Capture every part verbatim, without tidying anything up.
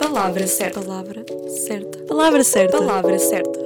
Palavra certa. Palavra certa. Palavra certa. Palavra certa.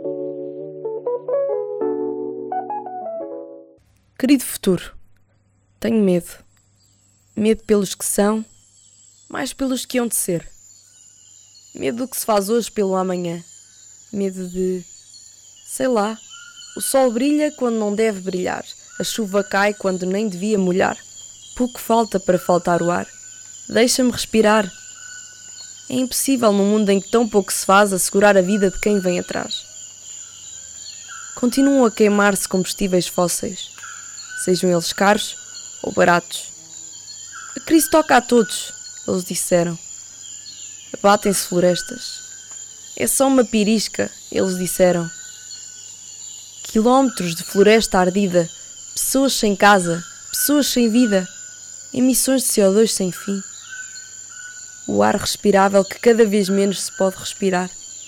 Querido futuro, tenho medo. Medo pelos que são, mais pelos que hão de ser. Medo do que se faz hoje pelo amanhã. Medo de, sei lá, o sol brilha quando não deve brilhar. A chuva cai quando nem devia molhar. Pouco falta para faltar o ar. Deixa-me respirar. É impossível num mundo em que tão pouco se faz assegurar a vida de quem vem atrás. Continuam a queimar-se combustíveis fósseis, sejam eles caros ou baratos. A crise toca a todos, eles disseram. Abatem-se florestas. É só uma pirisca, eles disseram. Quilómetros de floresta ardida, pessoas sem casa, pessoas sem vida, emissões de C O dois sem fim. O ar respirável que cada vez menos se pode respirar.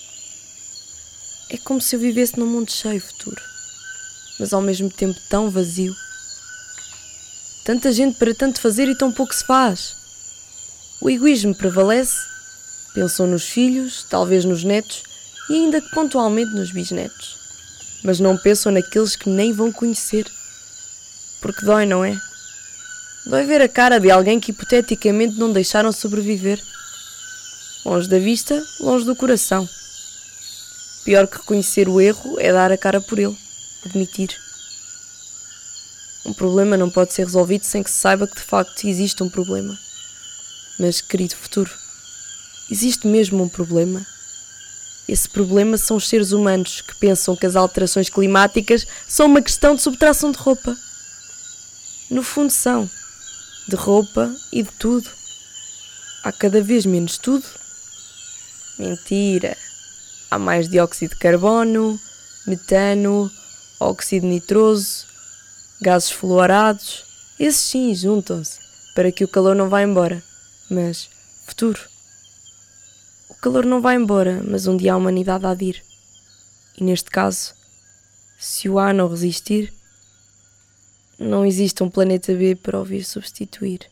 É como se eu vivesse num mundo cheio, futuro, mas ao mesmo tempo tão vazio. Tanta gente para tanto fazer e tão pouco se faz. O egoísmo prevalece. Pensam nos filhos, talvez nos netos e ainda que pontualmente nos bisnetos. Mas não pensam naqueles que nem vão conhecer. Porque dói, não é? Dói ver a cara de alguém que hipoteticamente não deixaram sobreviver. Longe da vista, longe do coração. Pior que reconhecer o erro é dar a cara por ele, admitir. Um problema não pode ser resolvido sem que se saiba que de facto existe um problema. Mas, querido futuro, existe mesmo um problema? Esse problema são os seres humanos que pensam que as alterações climáticas são uma questão de subtração de roupa. No fundo são. De roupa e de tudo. Há cada vez menos tudo. Mentira. Há mais dióxido de carbono, metano, óxido nitroso, gases fluorados. Esses sim juntam-se para que o calor não vá embora. Mas, futuro, o calor não vai embora, mas um dia a humanidade há de ir. E neste caso, se o A não resistir, não existe um planeta B para o vir substituir.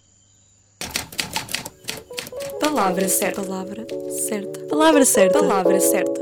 Palavra certa. Palavra certa. Palavra certa. Palavra certa.